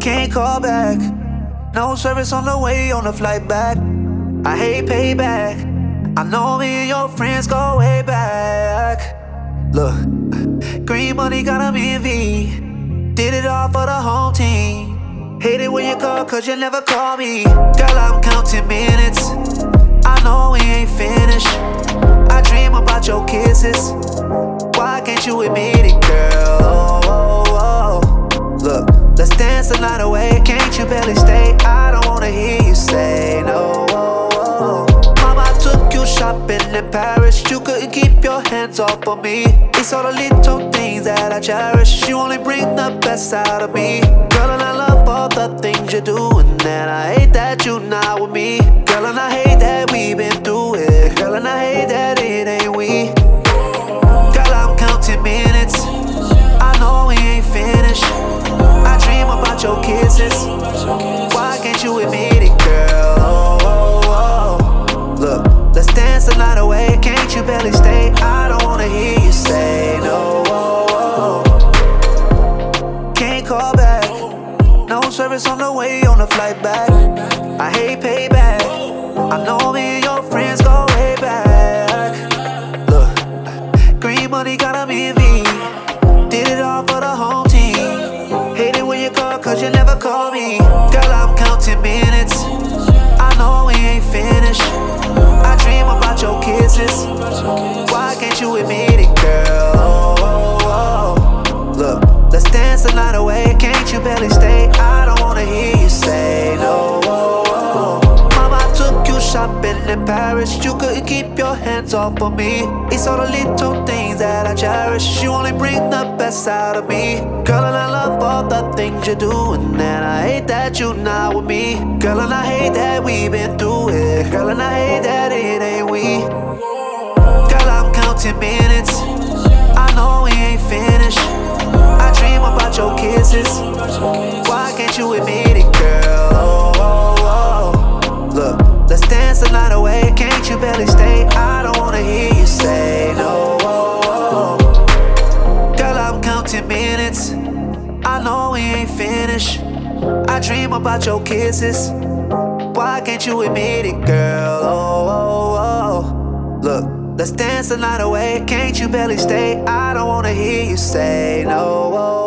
Can't call back. No service on the way on the flight back. I hate payback. I know me and your friends go way back. Look, green money got 'em envy. Did it all for the home team. Hate it when you call cause you never call me. Girl, I'm counting minutes. I know we ain't finished. I dream about your kisses. Why can't you admit it, girl? Look, let's dance the night away. Can't you barely stay? I don't wanna hear you say no. Mama, I took you shopping in Paris. You couldn't keep your hands off of me. It's all the little things that I cherish. You only bring the best out of me. Girl, and I love all the things you do. And then I hate that you not with me. Girl, and I hate that we've been through it. Girl, and I hate that it ain't we. Girl, I'm counting minutes. I know we ain't finished. I dream about your kisses. Why can't you admit it, girl? Look, let's dance the night away. Can't you barely stay? I don't wanna hear you say no. Can't call back. No service on the way on the flight back. I hate payback. I know me and your friends go way back. Look, green money got 'em envy. Did it all for the home team. Hate it when you call cause you never call me. Girl, I'm counting minutes. I know we ain't finished. I dream about your kisses. Why can't you admit it, girl? Look, let's dance the night away. Can't you barely stay? I don't wanna hear you say no. Mama, I took you shopping in Paris. You couldn't keep your hands off of me. It's all the little things that I cherish. You only bring the best out of me. Girl, and I love all the things you do. And then I hate that you not with me. Girl, and I hate that we've been through it. Girl, and I hate that it ain't we. Girl, I'm counting minutes. I know we ain't finished. I dream about your kisses. Why can't you admit it, girl? Look, let's dance the night away. Can't you barely stay? I don't wanna hear you say no. Girl, I'm counting minutes. I know we ain't finished. I dream about your kisses. Why can't you admit it, girl? Look, let's dance the night away. Can't you barely stay? I don't wanna hear you say no.